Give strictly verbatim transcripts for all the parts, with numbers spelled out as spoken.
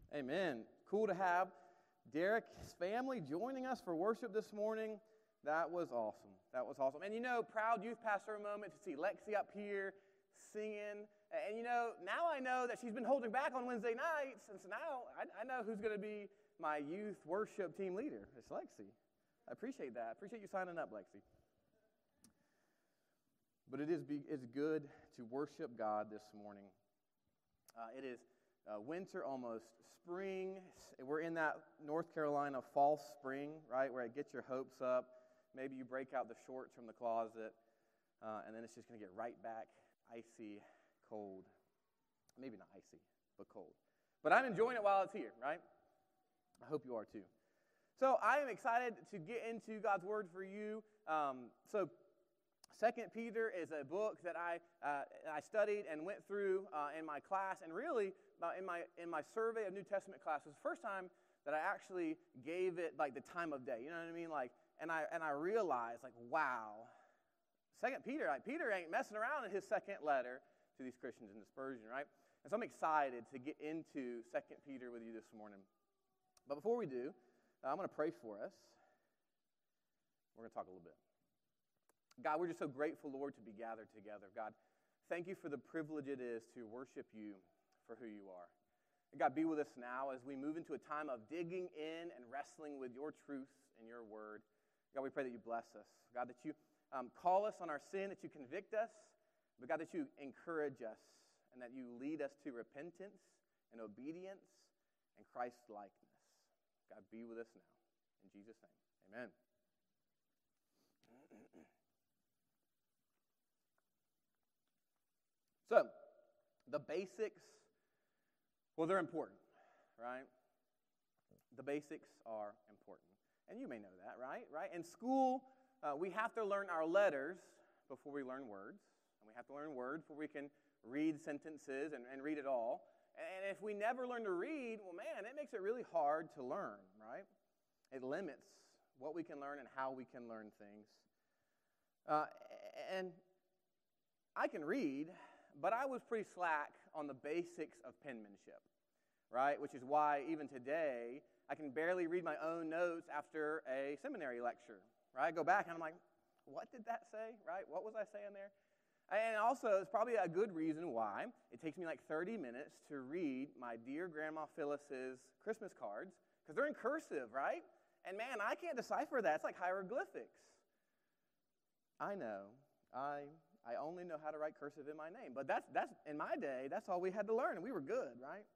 Amen. Cool to have Derek's family joining us for worship this morning. That was awesome. That was awesome. And you know, proud youth pastor moment to see Lexi up here singing. And you know, now I know that she's been holding back on Wednesday nights, and so now I, I know who's going to be my youth worship team leader. It's Lexi. I appreciate that. I appreciate you signing up, Lexi. But it is be, it's good to worship God this morning. Uh, it is uh, winter, almost spring. We're in that North Carolina false spring, right, where it gets your hopes up. Maybe you break out the shorts from the closet, uh, and then it's just going to get right back icy cold. Maybe not icy, but cold. But I'm enjoying it while it's here, right? I hope you are too. So I am excited to get into God's Word for you. Um, so Second Peter is a book that I uh, I studied and went through uh, in my class, and really uh, in my in my survey of New Testament class was the first time that I actually gave it like the time of day. You know what I mean? Like, and I and I realized like, wow, Second Peter, like Peter ain't messing around in his second letter to these Christians in dispersion, right? And so I'm excited to get into Second Peter with you this morning. But before we do, uh, I'm going to pray for us. We're going to talk a little bit. God, we're just so grateful, Lord, to be gathered together. God, thank you for the privilege it is to worship you for who you are. And God, be with us now as we move into a time of digging in and wrestling with your truth and your word. God, we pray that you bless us. God, that you um, call us on our sin, that you convict us, but God, that you encourage us and that you lead us to repentance and obedience and Christ-likeness. God, be with us now. In Jesus' name, amen. So, the basics, well, they're important, right? The basics are important. And you may know that, right? Right? In school, uh, we have to learn our letters before we learn words. And we have to learn words before we can read sentences and, and read it all. And if we never learn to read, well, man, it makes it really hard to learn, right? It limits what we can learn and how we can learn things. Uh, and I can read, but I was pretty slack on the basics of penmanship, right? Which is why even today, I can barely read my own notes after a seminary lecture, right? I go back and I'm like, what did that say, right? What was I saying there? And also, it's probably a good reason why it takes me like thirty minutes to read my dear Grandma Phyllis's Christmas cards, because they're in cursive, right? And man, I can't decipher that. It's like hieroglyphics. I know. I... I only know how to write cursive in my name. But that's, that's in my day, that's all we had to learn, and we were good, right?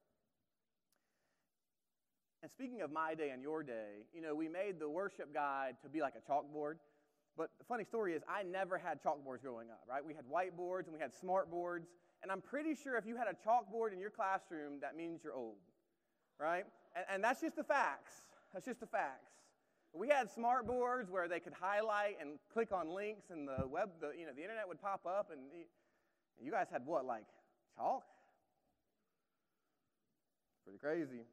And speaking of my day and your day, you know, we made the worship guide to be like a chalkboard. But the funny story is I never had chalkboards growing up, right? We had whiteboards and we had smart boards. And I'm pretty sure if you had a chalkboard in your classroom, that means you're old, right? And, and that's just the facts. That's just the facts. We had smart boards where they could highlight and click on links, and the web, the you know, the internet would pop up. And the, you guys had what, like chalk? Pretty crazy.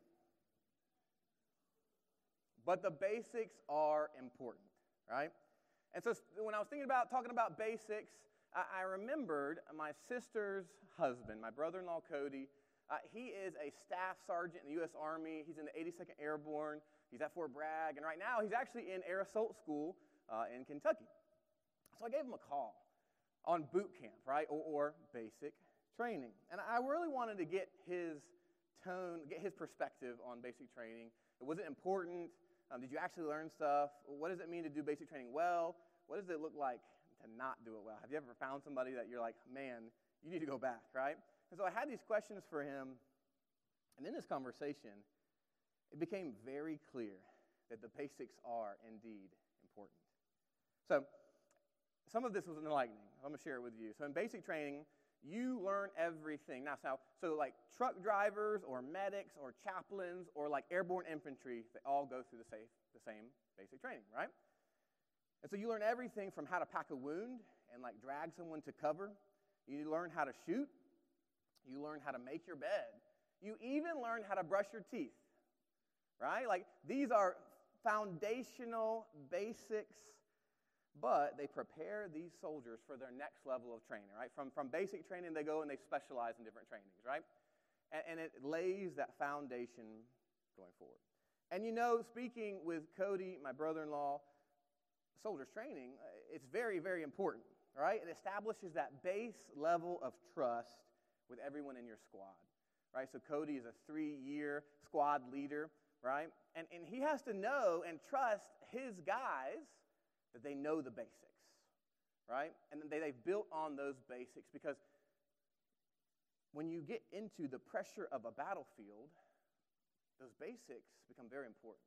But the basics are important, right? And so when I was thinking about talking about basics, I, I remembered my sister's husband, my brother-in-law Cody. Uh, he is a staff sergeant in the U S Army. He's in the eighty-second Airborne. He's at Fort Bragg, and right now he's actually in Air Assault School uh, in Kentucky. So I gave him a call on boot camp, right, or, or basic training. And I really wanted to get his tone, get his perspective on basic training. Was it important? Um, did you actually learn stuff? What does it mean to do basic training well? What does it look like to not do it well? Have you ever found somebody that you're like, man, you need to go back, right? And so I had these questions for him, and in this conversation, it became very clear that the basics are indeed important. So some of this was enlightening. I'm going to share it with you. So in basic training, you learn everything. Now, so, so like truck drivers or medics or chaplains or like airborne infantry, they all go through the same, the same basic training, right? And so you learn everything from how to pack a wound and like drag someone to cover. You learn how to shoot. You learn how to make your bed. You even learn how to brush your teeth. Right? Like, these are foundational basics, but they prepare these soldiers for their next level of training, right? From, from basic training, they go and they specialize in different trainings, right? and, and it lays that foundation going forward. And you know, speaking with Cody, my brother-in-law, soldiers training, it's very, very important, right? It establishes that base level of trust with everyone in your squad, right? So Cody is a three-year squad leader, right? And, and he has to know and trust his guys that they know the basics, right? And they, they've built on those basics, because when you get into the pressure of a battlefield, those basics become very important.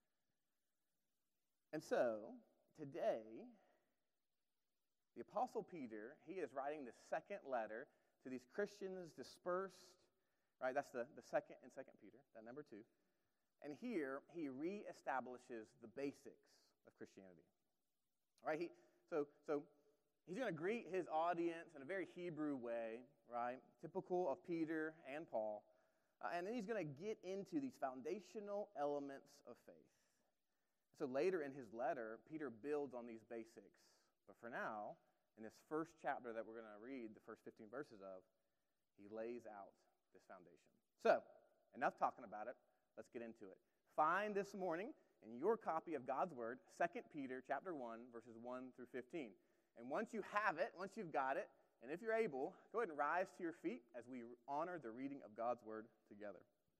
And so, today, the Apostle Peter, he is writing the second letter to these Christians dispersed, right? That's the, the second in Second Peter, that number two. And here, he reestablishes the basics of Christianity, right? He, so, so he's going to greet his audience in a very Hebrew way, right? Typical of Peter and Paul. Uh, and then he's going to get into these foundational elements of faith. So later in his letter, Peter builds on these basics. But for now, in this first chapter that we're going to read, the first fifteen verses of, he lays out this foundation. So, enough talking about it. Let's get into it. Find this morning in your copy of God's Word, Second Peter chapter one, verses one through fifteen. And once you have it, once you've got it, and if you're able, go ahead and rise to your feet as we honor the reading of God's Word together.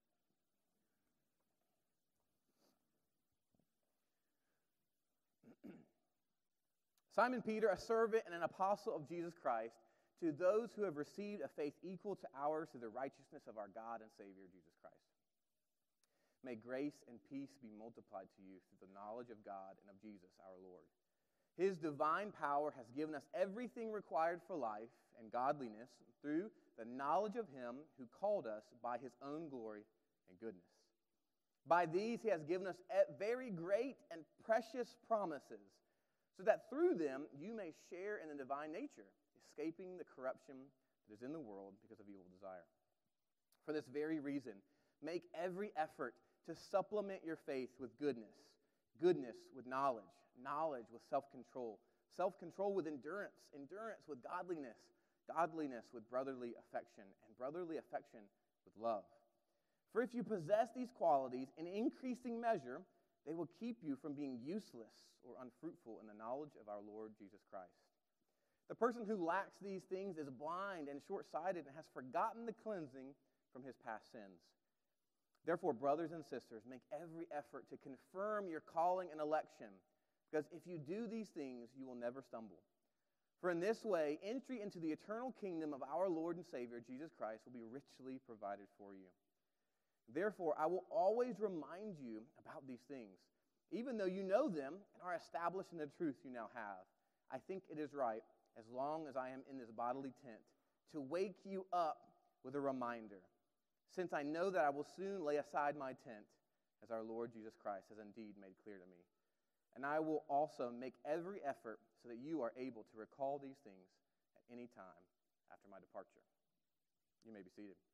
Simon Peter, a servant and an apostle of Jesus Christ, to those who have received a faith equal to ours through the righteousness of our God and Savior, Jesus Christ. May grace and peace be multiplied to you through the knowledge of God and of Jesus our Lord. His divine power has given us everything required for life and godliness through the knowledge of Him who called us by His own glory and goodness. By these He has given us very great and precious promises, so that through them you may share in the divine nature, escaping the corruption that is in the world because of evil desire. For this very reason, make every effort to supplement your faith with goodness, goodness with knowledge, knowledge with self-control, self-control with endurance, endurance with godliness, godliness with brotherly affection, and brotherly affection with love. For if you possess these qualities in increasing measure, they will keep you from being useless or unfruitful in the knowledge of our Lord Jesus Christ. The person who lacks these things is blind and short-sighted and has forgotten the cleansing from his past sins. Therefore, brothers and sisters, make every effort to confirm your calling and election, because if you do these things, you will never stumble. For in this way, entry into the eternal kingdom of our Lord and Savior, Jesus Christ, will be richly provided for you. Therefore, I will always remind you about these things, even though you know them and are established in the truth you now have. I think it is right, as long as I am in this bodily tent, to wake you up with a reminder, since I know that I will soon lay aside my tent, as our Lord Jesus Christ has indeed made clear to me. And I will also make every effort so that you are able to recall these things at any time after my departure. You may be seated.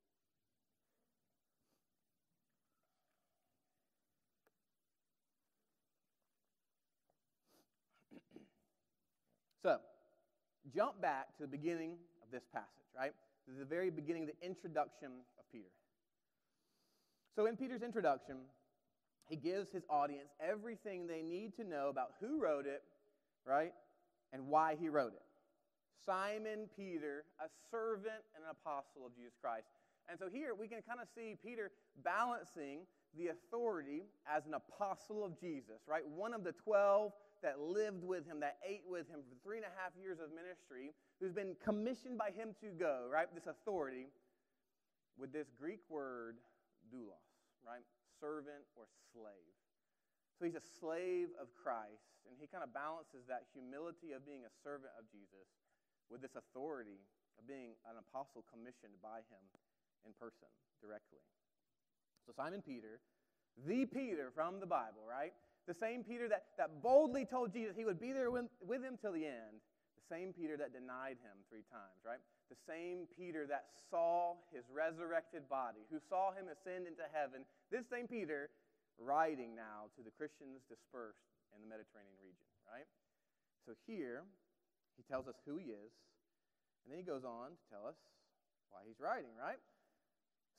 So, jump back to the beginning of this passage, right? This is the very beginning, the introduction of Peter. So in Peter's introduction, he gives his audience everything they need to know about who wrote it, right, and why he wrote it. Simon Peter, a servant and an apostle of Jesus Christ. And so here we can kind of see Peter balancing the authority as an apostle of Jesus, right? One of the twelve that lived with him, that ate with him for three and a half years of ministry, who's been commissioned by him to go, right? This authority with this Greek word, doulos, right? Servant or slave. So he's a slave of Christ, and he kind of balances that humility of being a servant of Jesus with this authority of being an apostle commissioned by him in person, directly. So Simon Peter, the Peter from the Bible, right? The same Peter that, that boldly told Jesus he would be there with, with him till the end. The same Peter that denied him three times, right? The same Peter that saw his resurrected body, who saw him ascend into heaven. This same Peter writing now to the Christians dispersed in the Mediterranean region, right? So here, he tells us who he is, and then he goes on to tell us why he's writing, right?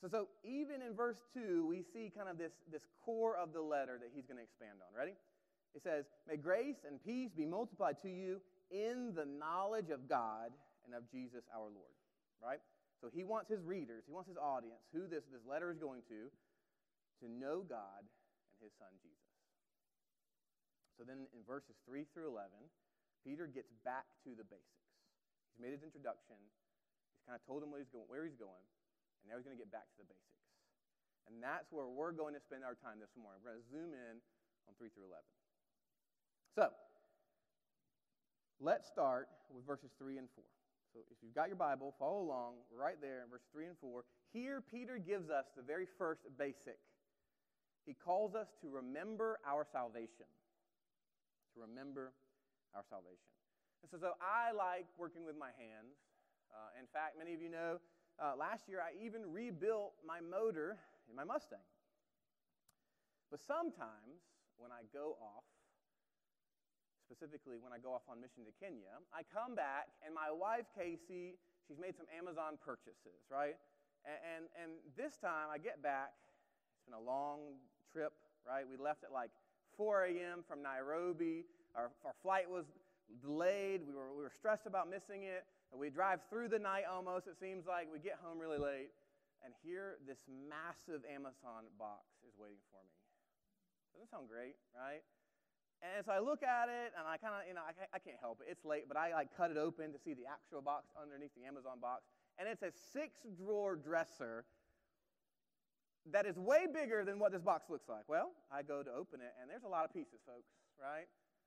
So, so even in verse two, we see kind of this, this core of the letter that he's going to expand on. Ready? It says, may grace and peace be multiplied to you in the knowledge of God and of Jesus our Lord. Right? So he wants his readers, he wants his audience, who this, this letter is going to, to know God and his son Jesus. So then in verses three through eleven, Peter gets back to the basics. He's made his introduction. He's kind of told them what he's going, where he's going, and now he's going to get back to the basics. And that's where we're going to spend our time this morning. We're going to zoom in on three through eleven. So, let's start with verses three and four. So if you've got your Bible, follow along right there in verses three and four. Here, Peter gives us the very first basic. He calls us to remember our salvation. To remember our salvation. And so, so I like working with my hands. Uh, in fact, many of you know, uh, last year I even rebuilt my motor in my Mustang. But sometimes when I go off, specifically when I go off on mission to Kenya, I come back and my wife, Casey, she's made some Amazon purchases, right? And, and, and this time I get back, it's been a long trip, right? We left at like four a.m. from Nairobi. Our, our flight was delayed. We were, we were stressed about missing it. We drive through the night almost, it seems like. We get home really late. And here, this massive Amazon box is waiting for me. Doesn't sound great, right? And so I look at it, and I kind of, you know, I, I can't help it. It's late, but I like cut it open to see the actual box underneath the Amazon box. And it's a six-drawer dresser that is way bigger than what this box looks like. Well, I go to open it, and there's a lot of pieces, folks, right?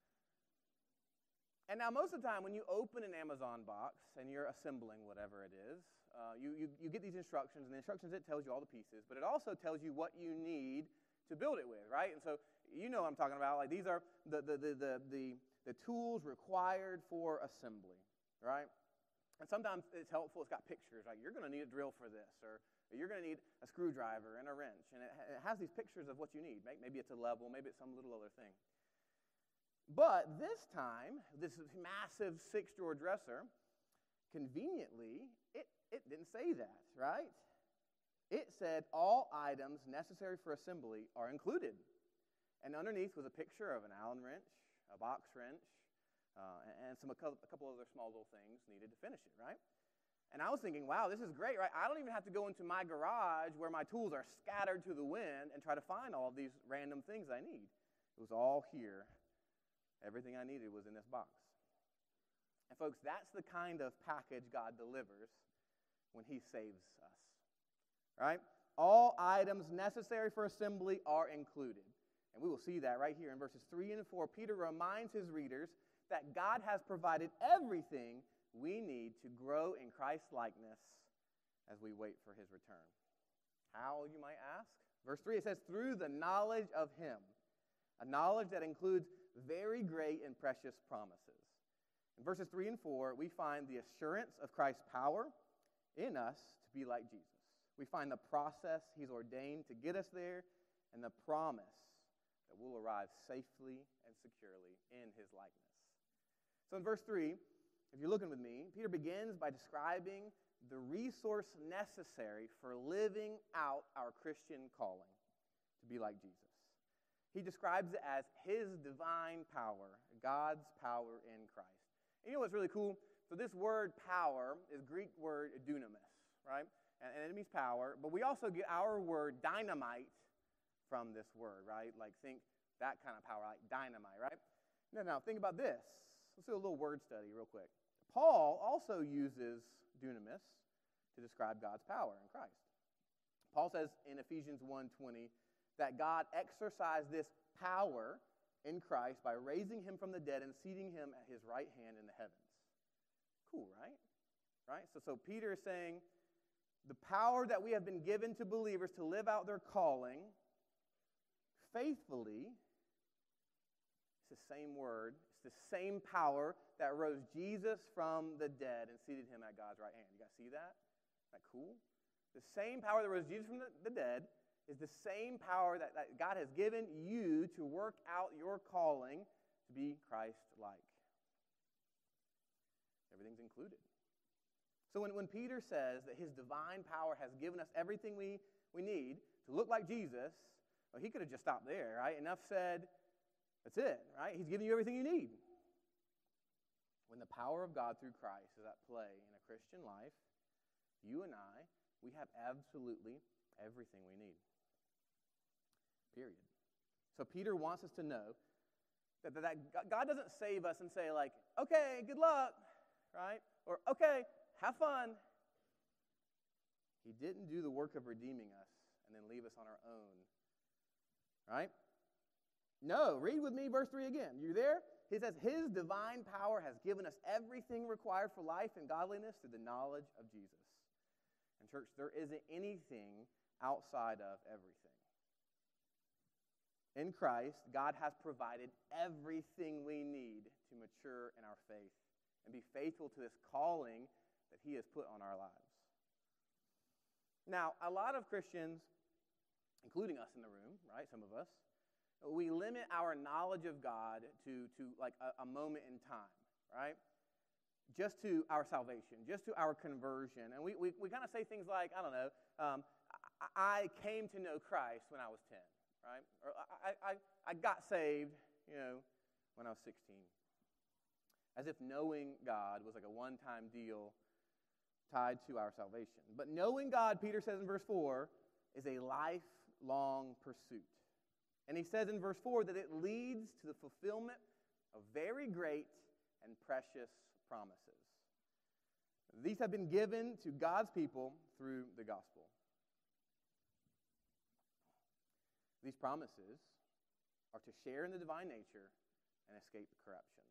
And now most of the time when you open an Amazon box and you're assembling whatever it is, uh, you, you, you get these instructions, and the instructions, it tells you all the pieces, but it also tells you what you need to build it with, right? And so you know what I'm talking about. Like these are the, the, the, the, the, the tools required for assembly, right? And sometimes it's helpful. It's got pictures. Like you're going to need a drill for this, or you're going to need a screwdriver and a wrench. And it, it has these pictures of what you need. Maybe it's a level. Maybe it's some little other thing. But this time, this massive six-drawer dresser, conveniently, it, it didn't say that, right? It said all items necessary for assembly are included. And underneath was a picture of an Allen wrench, a box wrench, uh, and some a couple other small little things needed to finish it, right? And I was thinking, wow, this is great, right? I don't even have to go into my garage where my tools are scattered to the wind and try to find all of these random things I need. It was all here. Everything I needed was in this box. And folks, that's the kind of package God delivers when he saves us, right? All items necessary for assembly are included. And we will see that right here in verses three and four. Peter reminds his readers that God has provided everything we need to grow in Christ's likeness as we wait for his return. How, you might ask? Verse three, it says, through the knowledge of him, a knowledge that includes very great and precious promises. In verses three and four, we find the assurance of Christ's power in us to be like Jesus. We find the process he's ordained to get us there and the promise that we'll arrive safely and securely in his likeness. So in verse three, if you're looking with me, Peter begins by describing the resource necessary for living out our Christian calling to be like Jesus. He describes it as his divine power, God's power in Christ. And you know what's really cool? So this word power is Greek word dunamis, right? And, and it means power, but we also get our word dynamite from this word, right? Like think that kind of power, like dynamite, right? Now, now think about this. Let's do a little word study real quick. Paul also uses dunamis to describe God's power in Christ. Paul says in Ephesians one twenty that God exercised this power in Christ by raising him from the dead and seating him at his right hand in the heavens. Cool, right? Right? So, so Peter is saying the power that we have been given to believers to live out their calling faithfully, it's the same word, it's the same power that rose Jesus from the dead and seated him at God's right hand. You guys see that? Isn't that cool? The same power that rose Jesus from the, the dead is the same power that, that God has given you to work out your calling to be Christ-like. Everything's included. So when, when Peter says that his divine power has given us everything we, we need to look like Jesus, well, he could have just stopped there, right? Enough said, that's it, right? He's giving you everything you need. When the power of God through Christ is at play in a Christian life, you and I, we have absolutely everything we need. Period. So Peter wants us to know that, that, that God doesn't save us and say like, okay, good luck, right? Or okay, have fun. He didn't do the work of redeeming us and then leave us on our own. Right? No, read with me verse three again. You there? He says, his divine power has given us everything required for life and godliness through the knowledge of Jesus. And church, there isn't anything outside of everything. In Christ, God has provided everything we need to mature in our faith and be faithful to this calling that he has put on our lives. Now, a lot of Christians, including us in the room, right, some of us, we limit our knowledge of God to, to like a, a moment in time, right? Just to our salvation, just to our conversion. And we, we, we kind of say things like, I don't know, um, I, I came to know Christ when I was ten, right? Or I, I, I got saved, you know, when I was sixteen. As if knowing God was like a one-time deal tied to our salvation. But knowing God, Peter says in verse four, is a lifelong pursuit. And he says in verse four that it leads to the fulfillment of very great and precious promises. These have been given to God's people through the gospel. These promises are to share in the divine nature and escape corruption.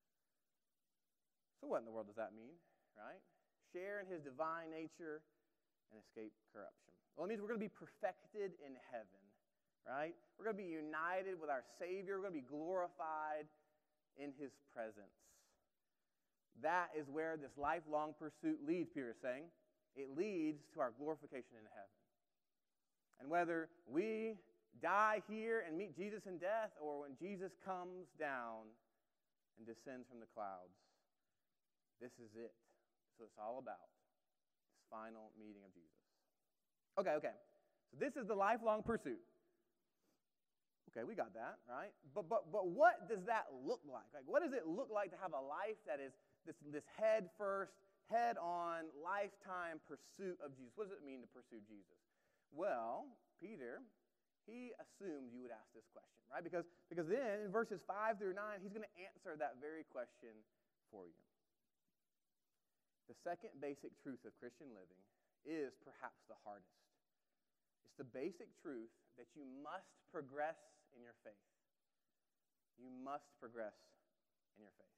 So what in the world does that mean, right? Share in his divine nature and escape corruption. Well, it means we're going to be perfected in heaven, right? We're going to be united with our Savior. We're going to be glorified in his presence. That is where this lifelong pursuit leads, Peter is saying. It leads to our glorification in heaven. And whether we die here and meet Jesus in death, or when Jesus comes down and descends from the clouds, this is it. So it's all about this final meeting of Jesus. Okay, okay. So this is the lifelong pursuit. Okay, we got that, right? But but but what does that look like? Like, what does it look like to have a life that is this, this head first, head on, lifetime pursuit of Jesus? What does it mean to pursue Jesus? Well, Peter, he assumed you would ask this question, right? Because, because then in verses five through nine, he's going to answer that very question for you. The second basic truth of Christian living is perhaps the hardest. It's the basic truth that you must progress in your faith. You must progress in your faith.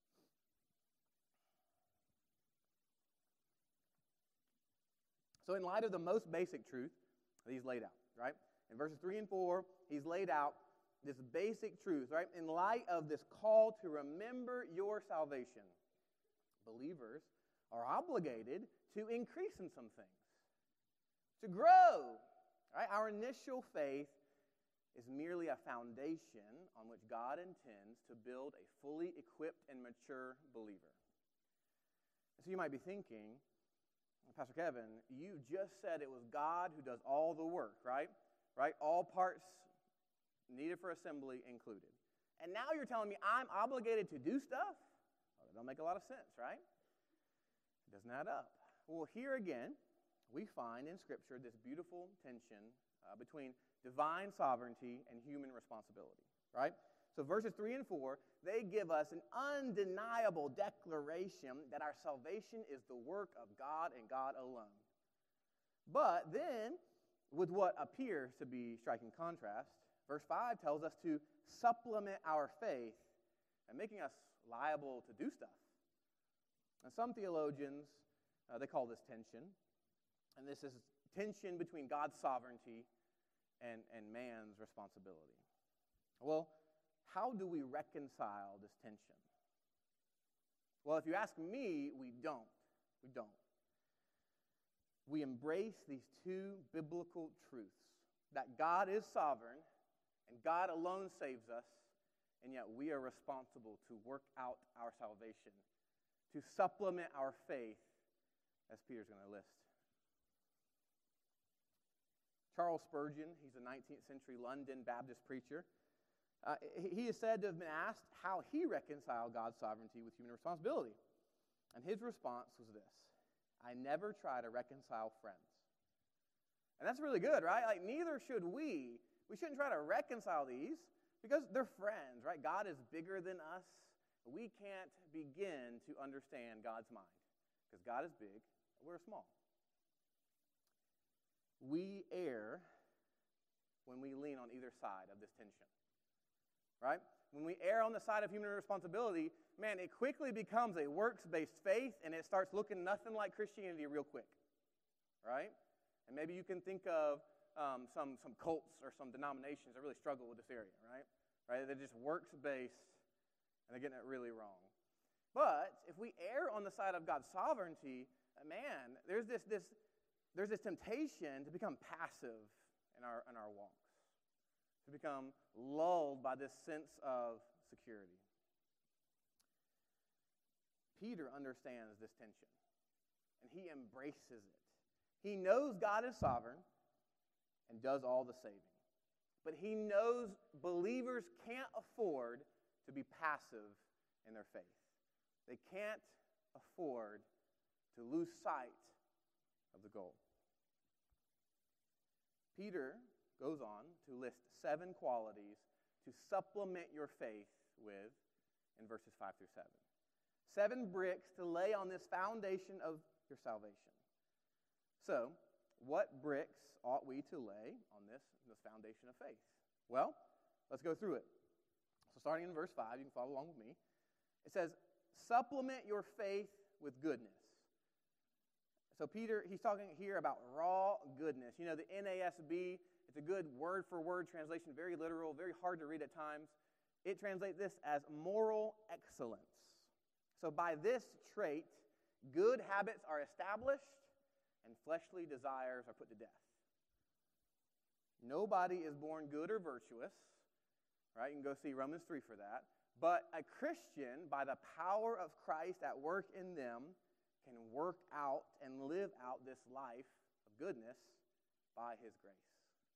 So in light of the most basic truth that he's laid out, right? In verses three and four, he's laid out this basic truth, right? In light of this call to remember your salvation, believers are obligated to increase in some things, to grow. Right? Our initial faith is merely a foundation on which God intends to build a fully equipped and mature believer. So you might be thinking, Pastor Kevin, you just said it was God who does all the work, right? Right? All parts needed for assembly included. And now you're telling me I'm obligated to do stuff? Well, that don't make a lot of sense, right? It doesn't add up. Well, here again, we find in Scripture this beautiful tension uh, between divine sovereignty and human responsibility, right? So verses three and four, they give us an undeniable declaration that our salvation is the work of God and God alone. But then, with what appears to be striking contrast, verse five tells us to supplement our faith and making us liable to do stuff. And some theologians, uh, they call this tension. And this is tension between God's sovereignty and, and man's responsibility. Well, how do we reconcile this tension? Well, if you ask me, we don't. We don't. We embrace these two biblical truths, that God is sovereign and God alone saves us, and yet we are responsible to work out our salvation, to supplement our faith as Peter's going to list. Charles Spurgeon, he's a nineteenth century London Baptist preacher. Uh, he is said to have been asked how he reconciled God's sovereignty with human responsibility. And his response was this: I never try to reconcile friends. And that's really good, right? Like, neither should we. We shouldn't try to reconcile these because they're friends, right? God is bigger than us. We can't begin to understand God's mind because God is big, we're small. We err when we lean on either side of this tension, right? When we err on the side of human responsibility, man, it quickly becomes a works-based faith, and it starts looking nothing like Christianity real quick, right? And maybe you can think of um, some, some cults or some denominations that really struggle with this area, right? Right? They're just works-based, and they're getting it really wrong. But if we err on the side of God's sovereignty, man, there's this this there's this temptation to become passive in our in our walks, to become lulled by this sense of security. Peter understands this tension, and he embraces it. He knows God is sovereign and does all the saving. But he knows believers can't afford to be passive in their faith. They can't afford to lose sight of the goal. Peter goes on to list seven qualities to supplement your faith with in verses five through seven. Seven bricks to lay on this foundation of your salvation. So, what bricks ought we to lay on this, this foundation of faith? Well, let's go through it. So starting in verse five, you can follow along with me. It says, supplement your faith with goodness. So Peter, he's talking here about raw goodness. You know, the N A S B, it's a good word-for-word translation, very literal, very hard to read at times. It translates this as moral excellence. So by this trait, good habits are established and fleshly desires are put to death. Nobody is born good or virtuous, right? You can go see Romans three for that. But a Christian, by the power of Christ at work in them, can work out and live out this life of goodness by his grace.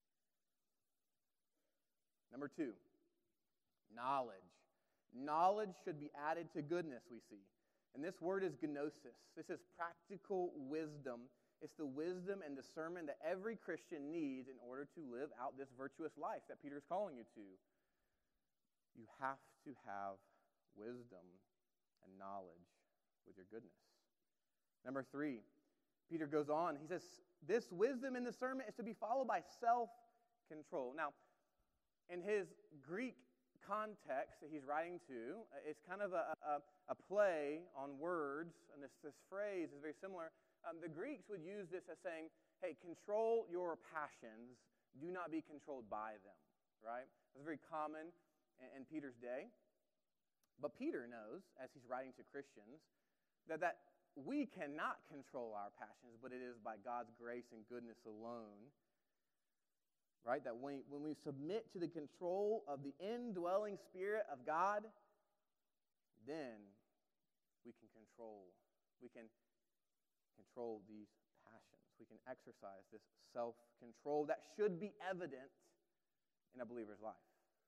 Number two, knowledge. Knowledge should be added to goodness, we see. And this word is gnosis. This is practical wisdom. It's the wisdom and discernment that every Christian needs in order to live out this virtuous life that Peter is calling you to. You have to have wisdom and knowledge with your goodness. Number three, Peter goes on. He says, this wisdom and discernment is to be followed by self-control. Now, in his Greek context that he's writing to, it's kind of a, a, a play on words, and this, this phrase is very similar. Um, the Greeks would use this as saying, hey, control your passions, do not be controlled by them, right? That's very common in, in Peter's day. But Peter knows, as he's writing to Christians, that, that we cannot control our passions, but it is by God's grace and goodness alone, right? That when, when we submit to the control of the indwelling Spirit of God, then we can control, we can control these passions. We can exercise this self-control that should be evident in a believer's life.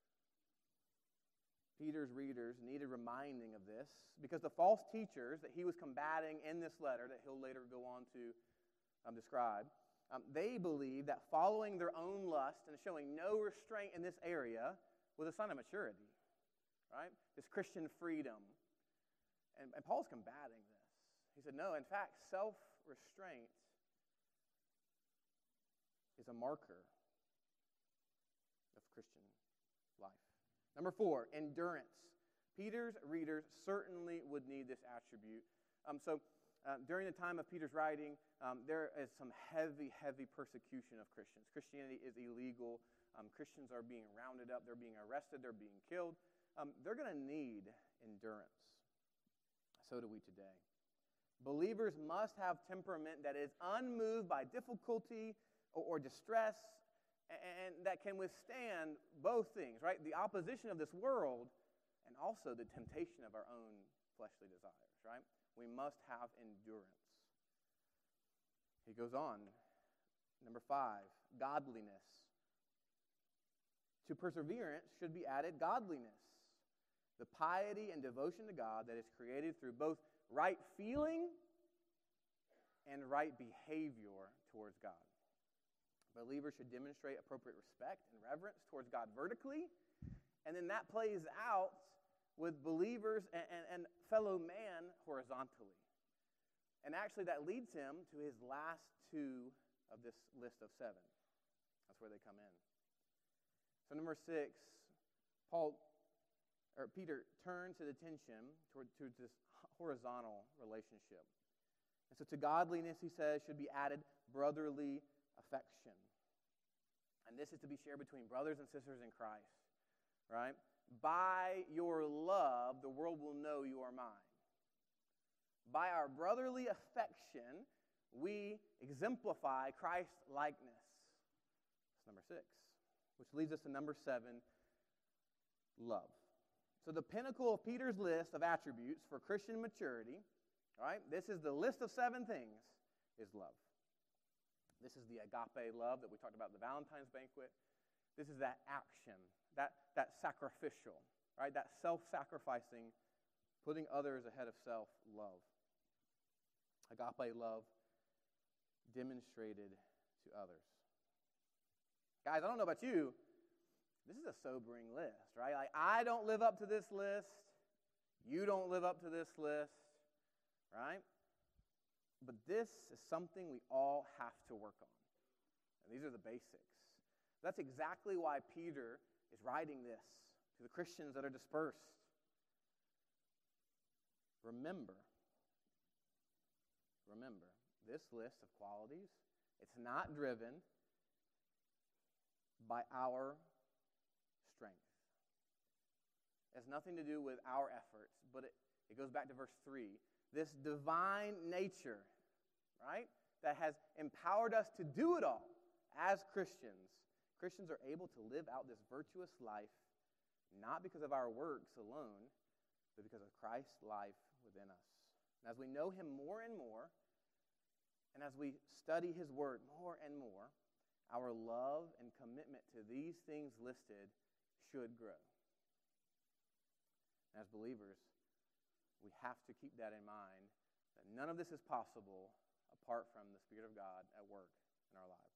Peter's readers needed reminding of this because the false teachers that he was combating in this letter that he'll later go on to um, describe, um, they believed that following their own lust and showing no restraint in this area was a sign of maturity, right? This Christian freedom. And, and Paul's combating this. He said, no, in fact, self-restraint is a marker of Christian life. Number four, endurance. Peter's readers certainly would need this attribute. Um, so uh, during the time of Peter's writing, um, there is some heavy, heavy persecution of Christians. Christianity is illegal. Um, Christians are being rounded up. They're being arrested. They're being killed. Um, they're going to need endurance. So do we today. Believers must have temperament that is unmoved by difficulty or, or distress, and that can withstand both things, right? The opposition of this world and also the temptation of our own fleshly desires, right? We must have endurance. He goes on. Number five, godliness. To perseverance should be added godliness, the piety and devotion to God that is created through both right feeling and right behavior towards God. Believers should demonstrate appropriate respect and reverence towards God vertically, and then that plays out with believers and, and, and fellow man horizontally. And actually that leads him to his last two of this list of seven. That's where they come in. So number six, Paul or Peter turns his attention toward to this horizontal relationship. And so to godliness, he says, should be added brotherly affection. And this is to be shared between brothers and sisters in Christ, right? By your love, the world will know you are mine. By our brotherly affection, we exemplify Christ's likeness. That's number six, which leads us to number seven, love. So the pinnacle of Peter's list of attributes for Christian maturity, right? This is the list of seven things, is love. This is the agape love that we talked about at the Valentine's banquet. This is that action, that, that sacrificial, right? That self-sacrificing, putting others ahead of self love. Agape love demonstrated to others. Guys, I don't know about you, this is a sobering list, right? Like, I don't live up to this list. You don't live up to this list, right? But this is something we all have to work on. And these are the basics. That's exactly why Peter is writing this to the Christians that are dispersed. Remember, remember, this list of qualities, it's not driven by our strength. It has nothing to do with our efforts, but it, it goes back to verse three. This divine nature, right, that has empowered us to do it all as Christians. Christians are able to live out this virtuous life not because of our works alone, but because of Christ's life within us. And as we know him more and more, and as we study his word more and more, our love and commitment to these things listed should grow. As believers, we have to keep that in mind, that none of this is possible apart from the Spirit of God at work in our lives.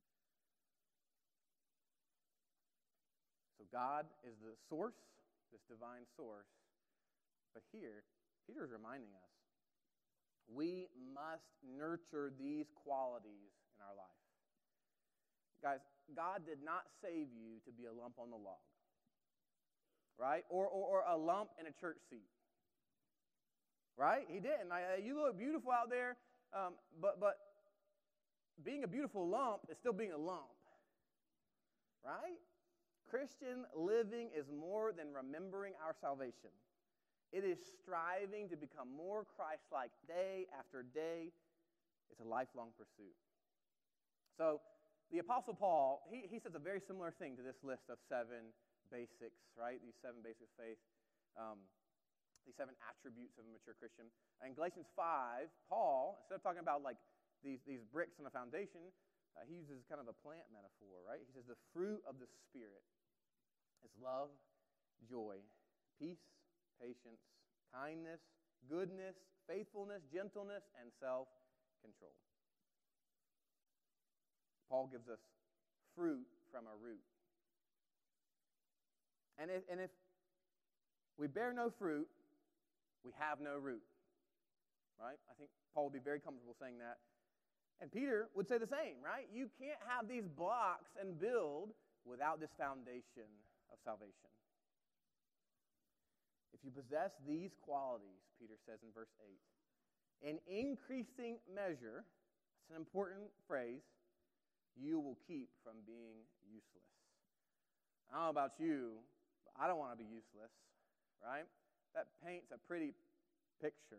So God is the source, this divine source. But here, Peter is reminding us, we must nurture these qualities in our life. Guys, God did not save you to be a lump on the log, right? Or, or, or a lump in a church seat, right? He didn't. I, you look beautiful out there, um, but, but being a beautiful lump is still being a lump, right? Christian living is more than remembering our salvation. It is striving to become more Christ-like day after day. It's a lifelong pursuit. So, the Apostle Paul, he, he says a very similar thing to this list of seven basics, right? These seven basics of faith, um, these seven attributes of a mature Christian. In Galatians five, Paul, instead of talking about like these, these bricks on a foundation, uh, he uses kind of a plant metaphor, right? He says the fruit of the Spirit is love, joy, peace, patience, kindness, goodness, faithfulness, gentleness, and self-control. Paul gives us fruit from a root. And if, and if we bear no fruit, we have no root. Right? I think Paul would be very comfortable saying that. And Peter would say the same, right? You can't have these blocks and build without this foundation of salvation. If you possess these qualities, Peter says in verse eight, in increasing measure, that's an important phrase, you will keep from being useless. I don't know about you, but I don't want to be useless, right? That paints a pretty picture.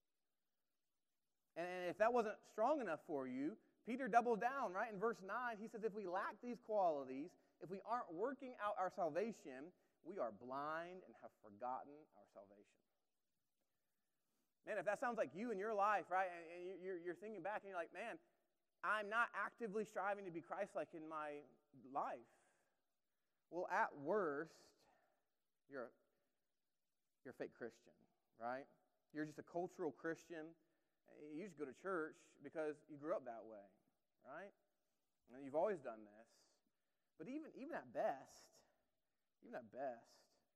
And if that wasn't strong enough for you, Peter doubled down, right? In verse nine, he says, if we lack these qualities, if we aren't working out our salvation, we are blind and have forgotten our salvation. Man, if that sounds like you in your life, right, and you're, you're thinking back and you're like, man, I'm not actively striving to be Christ-like in my life. Well, at worst, you're a, you're a fake Christian, right? You're just a cultural Christian. You just go to church because you grew up that way, right? And you've always done this. But even, even at best, even at best,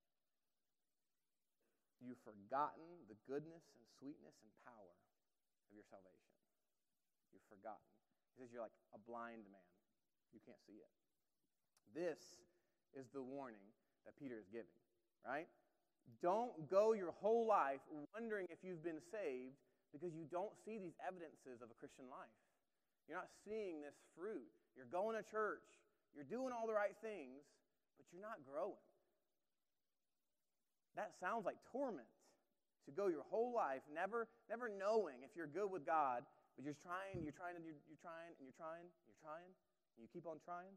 you've forgotten the goodness and sweetness and power of your salvation. You've forgotten. He says you're like a blind man. You can't see it. This is the warning that Peter is giving, right? Don't go your whole life wondering if you've been saved because you don't see these evidences of a Christian life. You're not seeing this fruit. You're going to church. You're doing all the right things, but you're not growing. That sounds like torment, to go your whole life never, never knowing if you're good with God, but you're trying, you're trying, and you're, you're trying, and you're trying, and you're trying, and you keep on trying.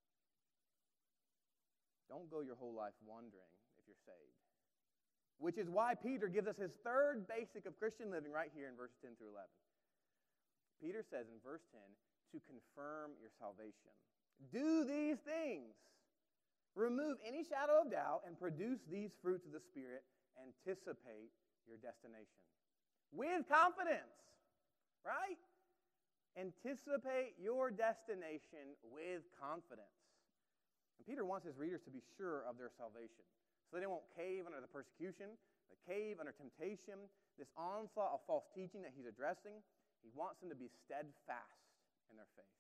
Don't go your whole life wondering if you're saved. Which is why Peter gives us his third basic of Christian living right here in verses ten through eleven. Peter says in verse ten, to confirm your salvation. Do these things. Remove any shadow of doubt and produce these fruits of the Spirit. Anticipate your destination. With confidence, right? Anticipate your destination with confidence. And Peter wants his readers to be sure of their salvation, so they won't cave under the persecution, the cave under temptation, this onslaught of false teaching that he's addressing. He wants them to be steadfast in their faith.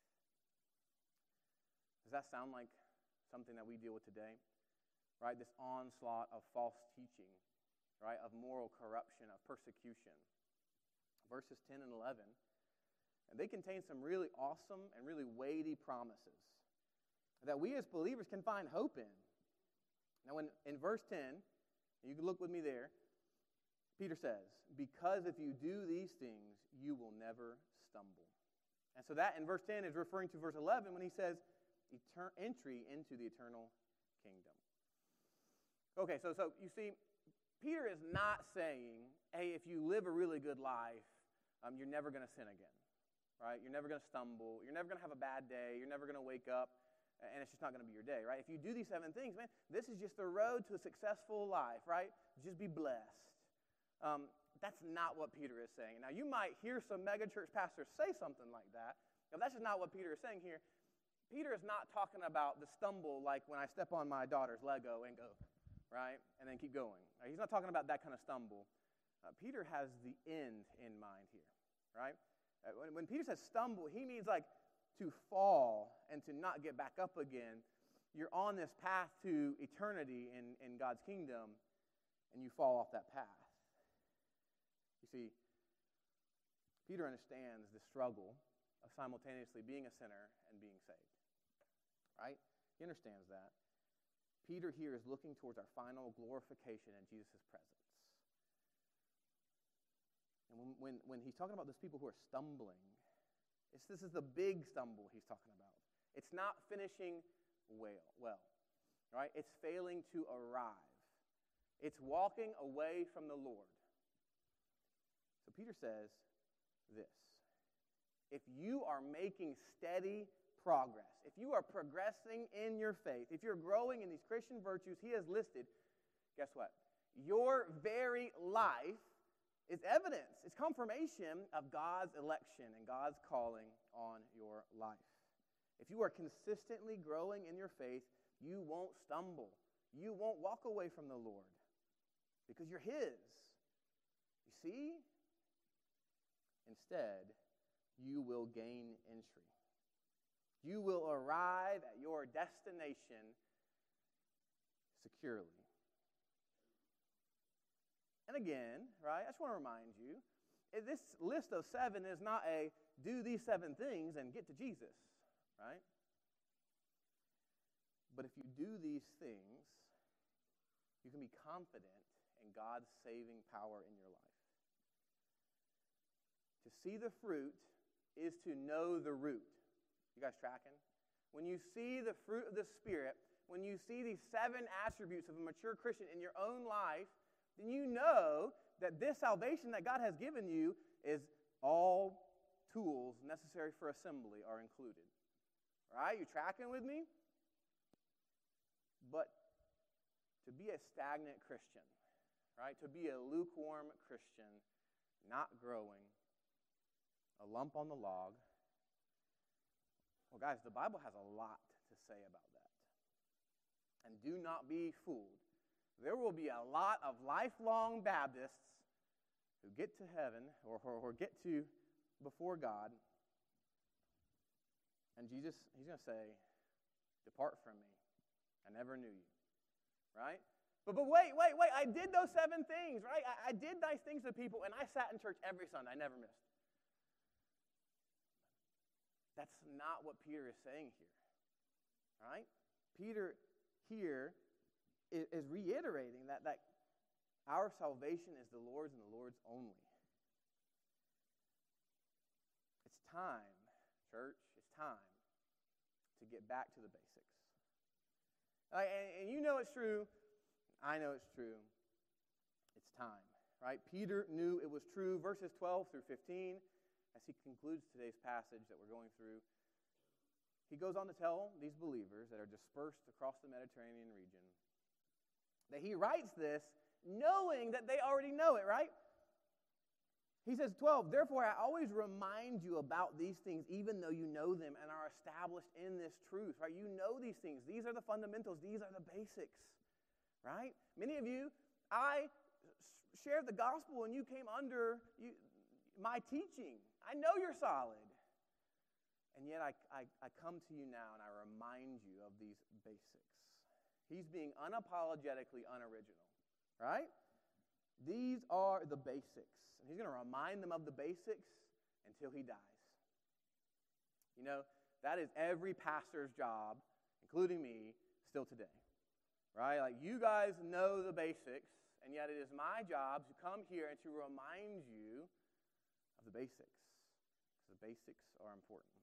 Does that sound like something that we deal with today? Right? This onslaught of false teaching, right? Of moral corruption, of persecution. Verses ten and eleven. And they contain some really awesome and really weighty promises that we as believers can find hope in. Now, when, in verse ten, and you can look with me there, Peter says, because if you do these things, you will never stumble. And so that in verse ten is referring to verse eleven when he says, Etern- entry into the eternal kingdom. Okay, so, so you see, Peter is not saying, hey, if you live a really good life, um, you're never going to sin again, right? You're never going to stumble. You're never going to have a bad day. You're never going to wake up, and it's just not going to be your day, right? If you do these seven things, man, this is just the road to a successful life, right? Just be blessed. Um, that's not what Peter is saying. Now, you might hear some megachurch pastors say something like that. Now, that's just not what Peter is saying here. Peter is not talking about the stumble like when I step on my daughter's Lego and go, right, and then keep going. He's not talking about that kind of stumble. Uh, Peter has the end in mind here, right? Uh, when, when Peter says stumble, he means like to fall and to not get back up again. You're on this path to eternity in, in God's kingdom, and you fall off that path. You see, Peter understands the struggle of simultaneously being a sinner and being saved. Right? He understands that. Peter here is looking towards our final glorification in Jesus' presence. And when, when, when he's talking about those people who are stumbling, it's, this is the big stumble he's talking about. It's not finishing well, well, right? It's failing to arrive. It's walking away from the Lord. So Peter says this. If you are making steady progress, if you are progressing in your faith, if you're growing in these Christian virtues he has listed, guess what? Your very life is evidence. It's confirmation of God's election and God's calling on your life. If you are consistently growing in your faith, you won't stumble. You won't walk away from the Lord because you're his. You see? Instead, you will gain entry. You will arrive at your destination securely. And again, right, I just want to remind you, this list of seven is not a do these seven things and get to Jesus, right? But if you do these things, you can be confident in God's saving power in your life. To see the fruit is to know the root. You guys tracking? When you see the fruit of the Spirit, when you see these seven attributes of a mature Christian in your own life, then you know that this salvation that God has given you is all tools necessary for assembly are included. Right? You tracking with me? But to be a stagnant Christian, right? To be a lukewarm Christian, not growing, a lump on the log. Well, guys, the Bible has a lot to say about that. And do not be fooled. There will be a lot of lifelong Baptists who get to heaven or, or, or get to before God, and Jesus, he's going to say, depart from me. I never knew you. Right? But but wait, wait, wait. I did those seven things, right? I, I did nice things to people, and I sat in church every Sunday. I never missed. That's not what Peter is saying here. Right? Peter here is, is reiterating that, that our salvation is the Lord's and the Lord's only. It's time, church, it's time to get back to the basics. Like, and, and you know it's true. I know it's true. It's time, right? Peter knew it was true. Verses twelve through fifteen, as he concludes today's passage that we're going through, he goes on to tell these believers that are dispersed across the Mediterranean region that he writes this knowing that they already know it, right? He says, twelve, therefore I always remind you about these things, even though you know them and are established in this truth, right? You know these things. These are the fundamentals. These are the basics, right? Many of you, I shared the gospel and you came under you, my teaching. I know you're solid. And yet I, I, I come to you now and I remind you of these basics. He's being unapologetically unoriginal, right? These are the basics. And he's going to remind them of the basics until he dies. You know, that is every pastor's job, including me, still today. Right? Like, you guys know the basics, and yet it is my job to come here and to remind you of the basics. Because the basics are important.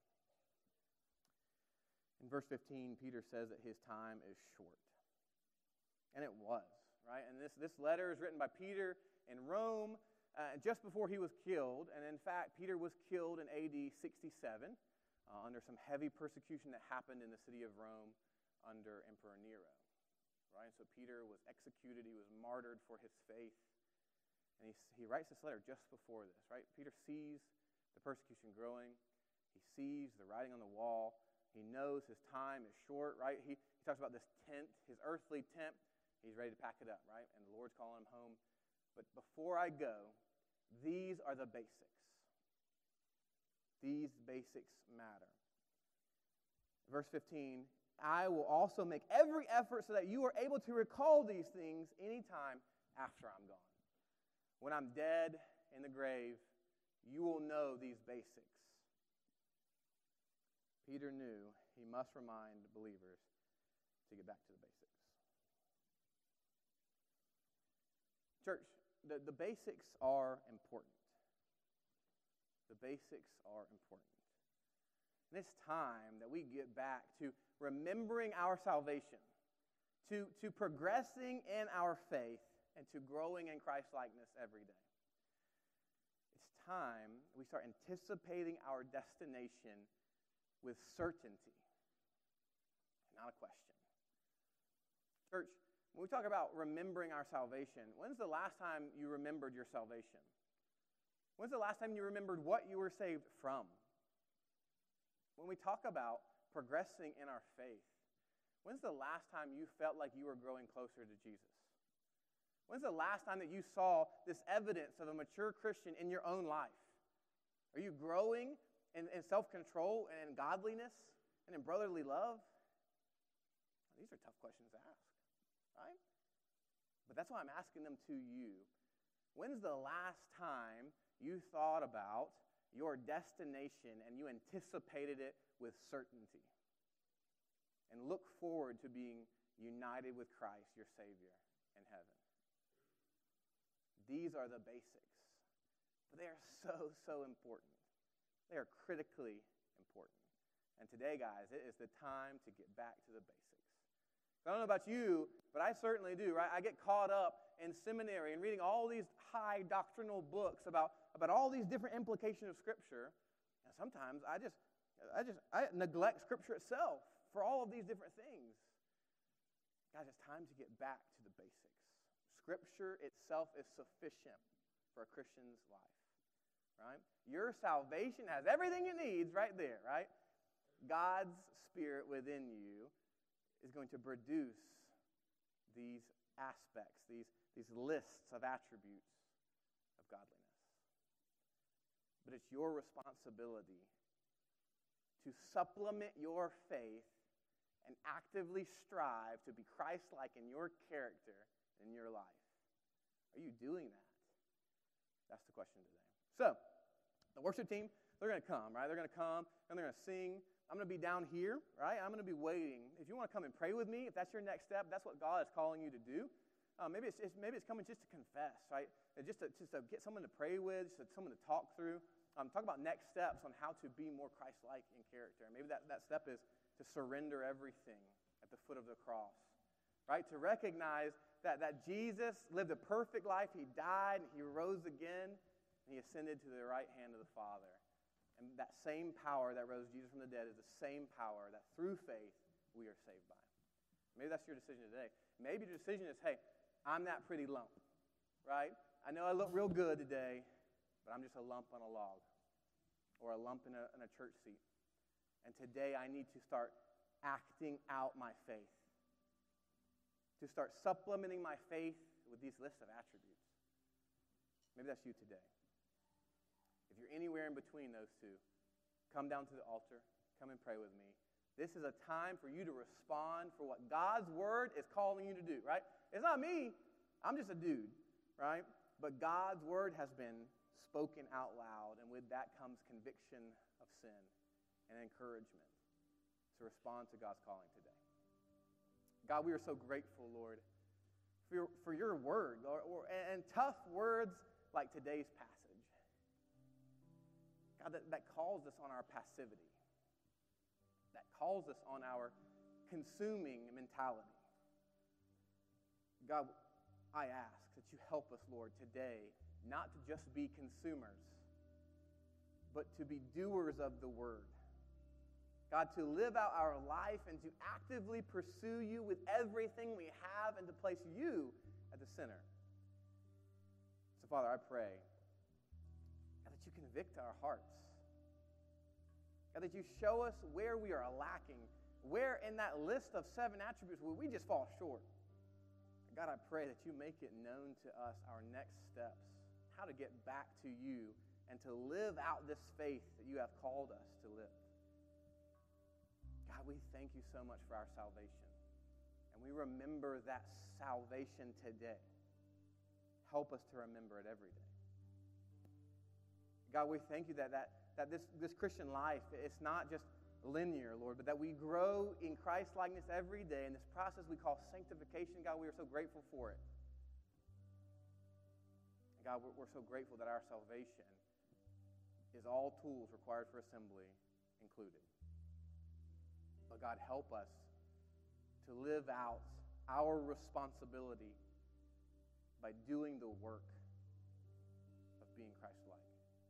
In verse fifteen, Peter says that his time is short. And it was, right? And this, this letter is written by Peter in Rome uh, just before he was killed. And in fact, Peter was killed in A D sixty-seven uh, under some heavy persecution that happened in the city of Rome under Emperor Nero. Right? So Peter was executed. He was martyred for his faith. And he, he writes this letter just before this, right? Peter sees the persecution growing. He sees the writing on the wall. He knows his time is short, right? He, he talks about this tent, his earthly tent. He's ready to pack it up, right? And the Lord's calling him home. But before I go, these are the basics. These basics matter. Verse fifteen, I will also make every effort so that you are able to recall these things anytime after I'm gone. When I'm dead in the grave, you will know these basics. Peter knew he must remind believers to get back to the basics. Church, the, the basics are important. The basics are important. And it's time that we get back to remembering our salvation, to, to progressing in our faith, and to growing in Christ-likeness every day. It's time we start anticipating our destination with certainty, not a question. Church, when we talk about remembering our salvation, when's the last time you remembered your salvation? When's the last time you remembered what you were saved from? When we talk about progressing in our faith, when's the last time you felt like you were growing closer to Jesus? When's the last time that you saw this evidence of a mature Christian in your own life? Are you growing in, in self-control and in godliness and in brotherly love? These are tough questions to ask, right? But that's why I'm asking them to you. When's the last time you thought about your destination and you anticipated it with certainty and look forward to being united with Christ, your Savior, in heaven? These are the basics, but they are so, so important. They are critically important. And today, guys, it is the time to get back to the basics. I don't know about you, but I certainly do, right? I get caught up in seminary and reading all these high doctrinal books about, about all these different implications of Scripture, and Sometimes I just, I just, I neglect Scripture itself for all of these different things. Guys, it's time to get back to the basics. Scripture itself is sufficient for a Christian's life, right? Your salvation has everything it needs right there, right? God's Spirit within you is going to produce these aspects, these, these lists of attributes of godliness. But it's your responsibility to supplement your faith and actively strive to be Christ-like in your character, in your life. Are you doing that? That's the question today. So, the worship team, they're going to come, right? They're going to come, and they're going to sing. I'm going to be down here, right? I'm going to be waiting. If you want to come and pray with me, if that's your next step, that's what God is calling you to do. Uh, maybe, it's, it's, maybe it's coming just to confess, right? And just to, just to get someone to pray with, just to, someone to talk through. Um, talk about next steps on how to be more Christ-like in character. And maybe that, that step is to surrender everything at the foot of the cross, right? To recognize that, that Jesus lived a perfect life. He died, and he rose again, and he ascended to the right hand of the Father. And that same power that rose Jesus from the dead is the same power that through faith we are saved by. Maybe that's your decision today. Maybe your decision is, hey, I'm that pretty lump, right? I know I look real good today, but I'm just a lump on a log or a lump in a, in a church seat. And today I need to start acting out my faith, to start supplementing my faith with these lists of attributes. Maybe that's you today. If you're anywhere in between those two, come down to the altar, come and pray with me. This is a time for you to respond for what God's Word is calling you to do, right? It's not me. I'm just a dude, right? But God's Word has been spoken out loud, and with that comes conviction of sin and encouragement to respond to God's calling today. God, we are so grateful, Lord, for your, for your word, Lord, or, and, and tough words like today's passage. God, that, that calls us on our passivity, that calls us on our consuming mentality. God, I ask that you help us, Lord, today not to just be consumers, but to be doers of the word. God, to live out our life and to actively pursue you with everything we have and to place you at the center. So, Father, I pray God, that you convict our hearts. God, that you show us where we are lacking, where in that list of seven attributes where we just fall short. God, I pray that you make it known to us our next steps, how to get back to you and to live out this faith that you have called us to live. God, we thank you so much for our salvation. And we remember that salvation today. Help us to remember it every day. God, we thank you that, that, that this, this Christian life, it's not just linear, Lord, but that we grow in Christ-likeness every day. In this process we call sanctification, God, we are so grateful for it. God, we're, we're so grateful that our salvation is all tools required for assembly included. But God, help us to live out our responsibility by doing the work of being Christ-like.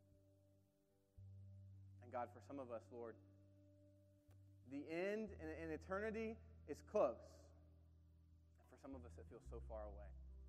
And God, for some of us, Lord, the end in, in eternity is close. And for some of us, it feels so far away.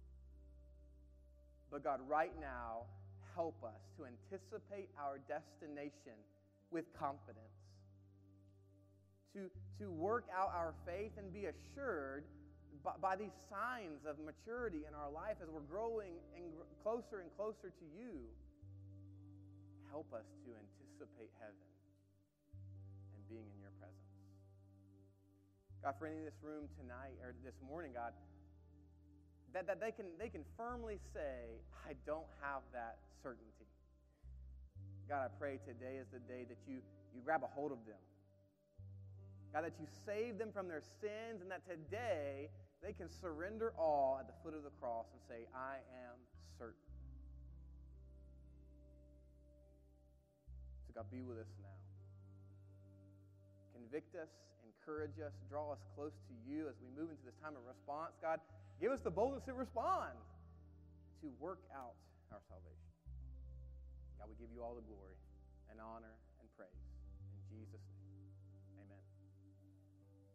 But God, right now, help us to anticipate our destination with confidence. To, to work out our faith and be assured by, by these signs of maturity in our life as we're growing and gr- closer and closer to you. Help us to anticipate heaven and being in your presence. God, for any in this room tonight or this morning, God, that, that they can they can firmly say, I don't have that certainty. God, I pray today is the day that you, you grab a hold of them. God, that you save them from their sins and that today they can surrender all at the foot of the cross and say, I am certain. So God, be with us now. Convict us, encourage us, draw us close to you as we move into this time of response. God, give us the boldness to respond, to work out our salvation. God, we give you all the glory and honor